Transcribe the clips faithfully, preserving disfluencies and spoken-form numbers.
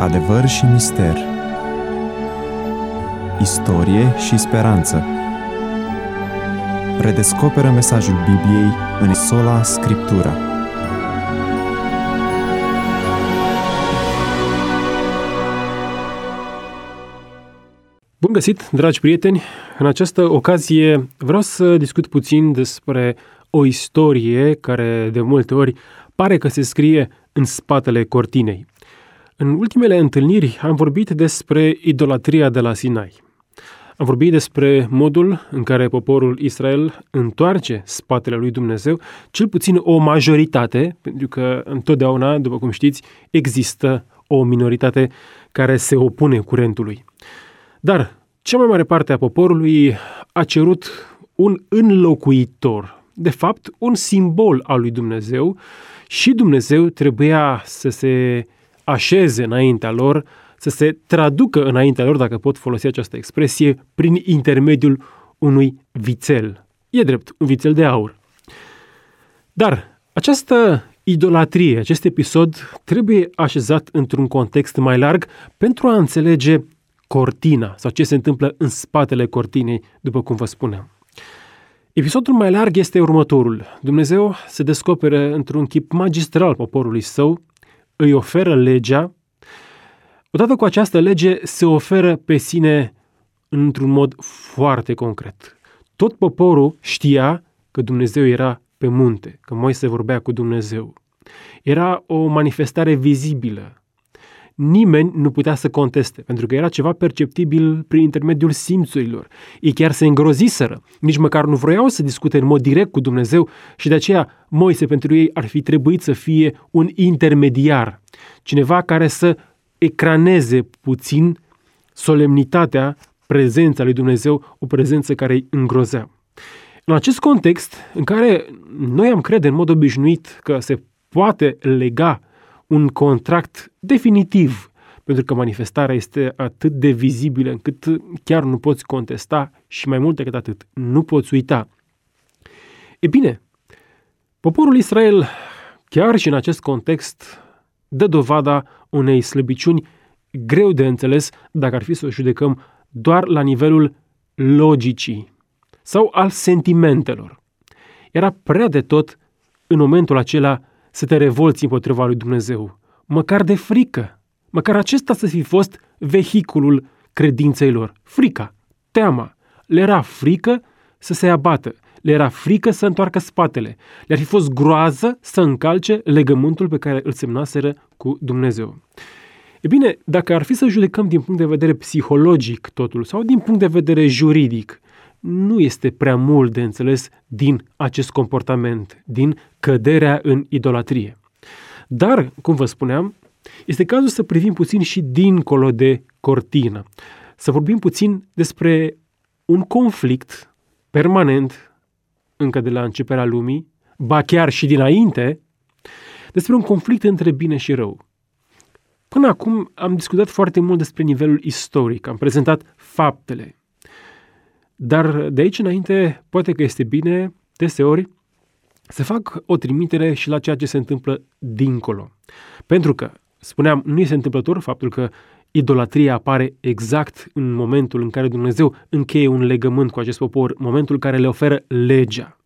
Adevăr și mister, istorie și speranță. Redescoperă mesajul Bibliei în sola Scriptura. Bun găsit, dragi prieteni! În această ocazie vreau să discut puțin despre o istorie care de multe ori pare că se scrie în spatele cortinei. În ultimele întâlniri am vorbit despre idolatria de la Sinai. Am vorbit despre modul în care poporul Israel întoarce spatele lui Dumnezeu, cel puțin o majoritate, pentru că întotdeauna, după cum știți, există o minoritate care se opune curentului. Dar cea mai mare parte a poporului a cerut un înlocuitor, de fapt un simbol al lui Dumnezeu, și Dumnezeu trebuia să se așeze înaintea lor, să se traducă înaintea lor, dacă pot folosi această expresie, prin intermediul unui vițel. E drept, un vițel de aur. Dar această idolatrie, acest episod, trebuie așezat într-un context mai larg pentru a înțelege cortina sau ce se întâmplă în spatele cortinei, după cum vă spuneam. Episodul mai larg este următorul. Dumnezeu se descoperă într-un chip magistral poporului său, îi oferă legea. Odată cu această lege se oferă pe sine într-un mod foarte concret. Tot poporul știa că Dumnezeu era pe munte, că Moise vorbea cu Dumnezeu. Era o manifestare vizibilă. Nimeni nu putea să conteste, pentru că era ceva perceptibil prin intermediul simțurilor. Ei chiar se îngroziseră, nici măcar nu vroiau să discute în mod direct cu Dumnezeu și de aceea Moise pentru ei ar fi trebuit să fie un intermediar, cineva care să ecraneze puțin solemnitatea, prezența lui Dumnezeu, o prezență care îi îngrozea. În acest context, în care noi am crede în mod obișnuit că se poate lega un contract definitiv, pentru că manifestarea este atât de vizibilă încât chiar nu poți contesta și mai mult decât atât, nu poți uita. E bine, poporul Israel, chiar și în acest context, dă dovada unei slăbiciuni greu de înțeles dacă ar fi să o judecăm doar la nivelul logicii sau al sentimentelor. Era prea de tot în momentul acela să te revolți împotriva lui Dumnezeu, măcar de frică, măcar acesta să fi fost vehiculul credinței lor. Frica, teama, le era frică să se abată, le era frică să întoarcă spatele, le-ar fi fost groază să încalce legământul pe care îl semnaseră cu Dumnezeu. E bine, dacă ar fi să judecăm din punct de vedere psihologic totul sau din punct de vedere juridic, nu este prea mult de înțeles din acest comportament, din căderea în idolatrie. Dar, cum vă spuneam, este cazul să privim puțin și dincolo de cortină. Să vorbim puțin despre un conflict permanent, încă de la începerea lumii, ba chiar și dinainte, despre un conflict între bine și rău. Până acum am discutat foarte mult despre nivelul istoric, am prezentat faptele. Dar de aici înainte, poate că este bine, deseori, să fac o trimitere și la ceea ce se întâmplă dincolo. Pentru că, spuneam, nu este întâmplător faptul că idolatria apare exact în momentul în care Dumnezeu încheie un legământ cu acest popor, momentul în care le oferă legea.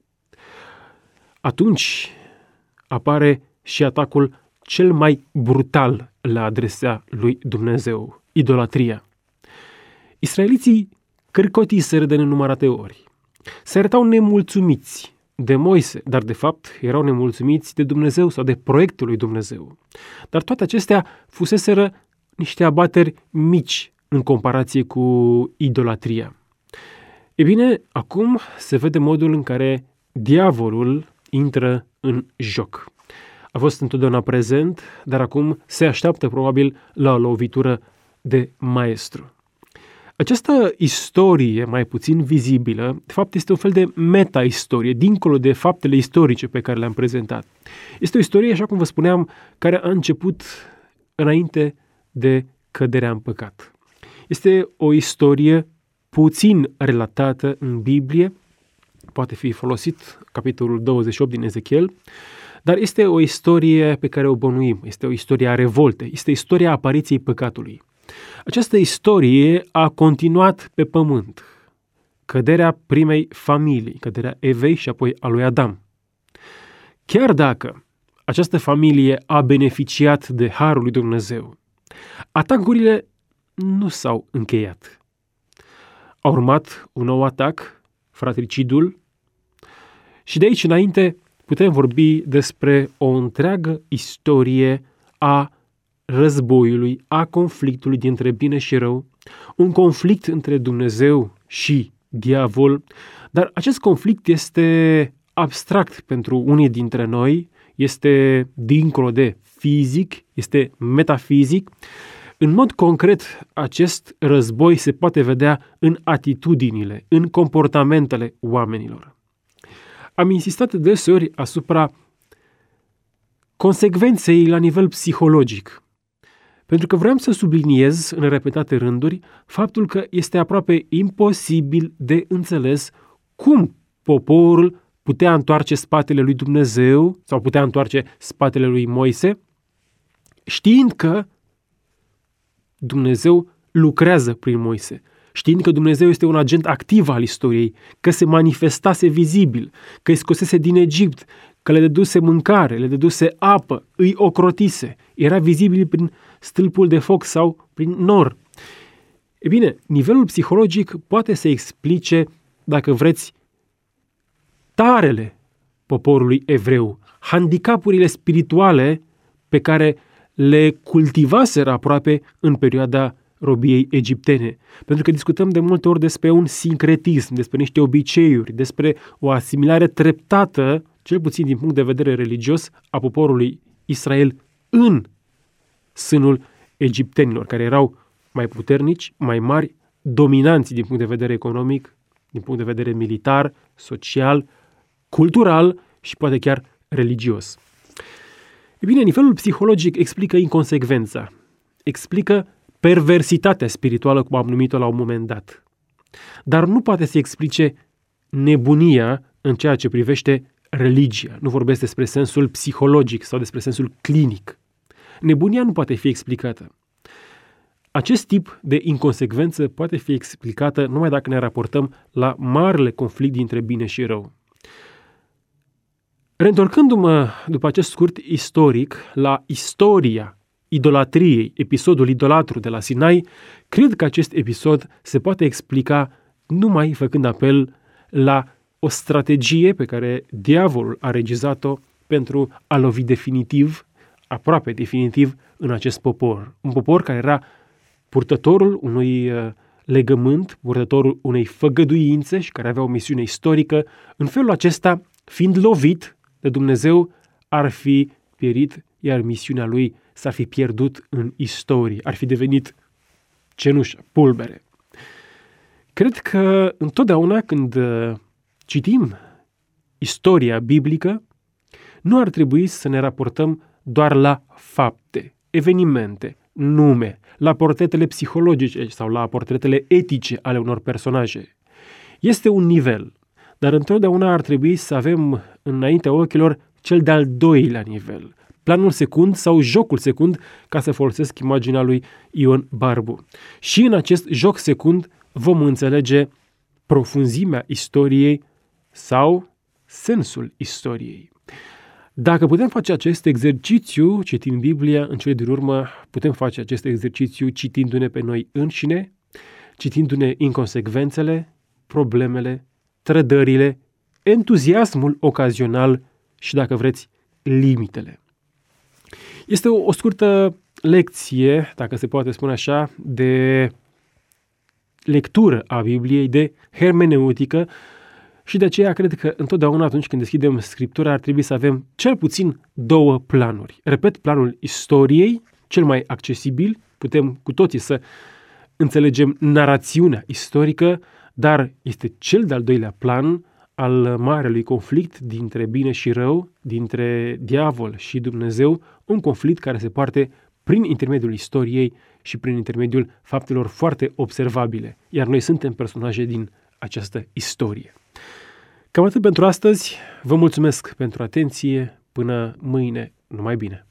Atunci apare și atacul cel mai brutal la adresa lui Dumnezeu, idolatria. Israeliții cârcotiseră de nenumărate ori. Se arătau nemulțumiți de Moise, dar de fapt erau nemulțumiți de Dumnezeu sau de proiectul lui Dumnezeu. Dar toate acestea fuseseră niște abateri mici în comparație cu idolatria. E bine, acum se vede modul în care diavolul intră în joc. A fost întotdeauna prezent, dar acum se așteaptă probabil la o lovitură de maestru. Această istorie mai puțin vizibilă, de fapt, este un fel de meta-istorie, dincolo de faptele istorice pe care le-am prezentat. Este o istorie, așa cum vă spuneam, care a început înainte de căderea în păcat. Este o istorie puțin relatată în Biblie, poate fi folosit capitolul douăzeci și opt din Ezechiel, Dar este o istorie pe care o bănuim, este o istorie a revoltei, este istoria apariției păcatului. Această istorie a continuat pe pământ. Căderea primei familii, căderea Evei și apoi a lui Adam. Chiar dacă această familie a beneficiat de harul lui Dumnezeu, atacurile nu s-au încheiat. A urmat un nou atac, fratricidul, și de aici înainte putem vorbi despre o întreagă istorie a războiului, a conflictului dintre bine și rău, un conflict între Dumnezeu și diavol, dar acest conflict este abstract pentru unii dintre noi, este dincolo de fizic, este metafizic. În mod concret, acest război se poate vedea în atitudinile, în comportamentele oamenilor. Am insistat deseori asupra consecvenței la nivel psihologic, pentru că vreau să subliniez în repetate rânduri faptul că este aproape imposibil de înțeles cum poporul putea întoarce spatele lui Dumnezeu sau putea întoarce spatele lui Moise, știind că Dumnezeu lucrează prin Moise, știind că Dumnezeu este un agent activ al istoriei, că se manifestase vizibil, că îi scosese din Egipt, că le dăduse mâncare, le dăduse apă, îi ocrotise, era vizibil prin stâlpul de foc sau prin nor. E bine, nivelul psihologic poate să explice, dacă vreți, tarele poporului evreu, handicapurile spirituale pe care le cultivaseră aproape în perioada robiei egiptene. Pentru că discutăm de multe ori despre un sincretism, despre niște obiceiuri, despre o asimilare treptată, cel puțin din punct de vedere religios, a poporului Israel în sânul egiptenilor, care erau mai puternici, mai mari, dominanți din punct de vedere economic, din punct de vedere militar, social, cultural și poate chiar religios. E bine, nivelul psihologic explică inconsecvența, explică perversitatea spirituală, cum am numit-o la un moment dat. Dar nu poate să explice nebunia în ceea ce privește religia. Nu vorbesc despre sensul psihologic sau despre sensul clinic. Nebunia nu poate fi explicată. Acest tip de inconsecvență poate fi explicată numai dacă ne raportăm la marele conflict dintre bine și rău. Reîntorcându-mă după acest scurt istoric la istoria idolatriei, episodul idolatru de la Sinai, cred că acest episod se poate explica numai făcând apel la o strategie pe care diavolul a regizat-o pentru a lovi definitiv, aproape definitiv, în acest popor. Un popor care era purtătorul unui legământ, purtătorul unei făgăduințe și care avea o misiune istorică. În felul acesta, fiind lovit de Dumnezeu, ar fi pierit, iar misiunea lui s-ar fi pierdut în istorie, ar fi devenit cenușă, pulbere. Cred că întotdeauna când citim istoria biblică, nu ar trebui să ne raportăm doar la fapte, evenimente, nume, la portretele psihologice sau la portretele etice ale unor personaje. Este un nivel, dar întotdeauna ar trebui să avem înaintea ochilor cel de-al doilea nivel, planul secund sau jocul secund, ca să folosesc imaginea lui Ion Barbu. Și în acest joc secund vom înțelege profunzimea istoriei sau sensul istoriei. Dacă putem face acest exercițiu citind Biblia, în cele din urmă putem face acest exercițiu citindu-ne pe noi înșine, citindu-ne inconsecvențele, problemele, trădările, entuziasmul ocazional și, dacă vreți, limitele. Este o, o scurtă lecție, dacă se poate spune așa, de lectură a Bibliei, de hermeneutică, și de aceea cred că întotdeauna atunci când deschidem Scriptura ar trebui să avem cel puțin două planuri. Repet, planul istoriei, cel mai accesibil, putem cu toții să înțelegem narațiunea istorică, dar este cel de-al doilea plan al marelui conflict dintre bine și rău, dintre diavol și Dumnezeu, un conflict care se poartă prin intermediul istoriei și prin intermediul faptelor foarte observabile, iar noi suntem personaje din această istorie. Cam atât pentru astăzi, vă mulțumesc pentru atenție, Până mâine, numai bine!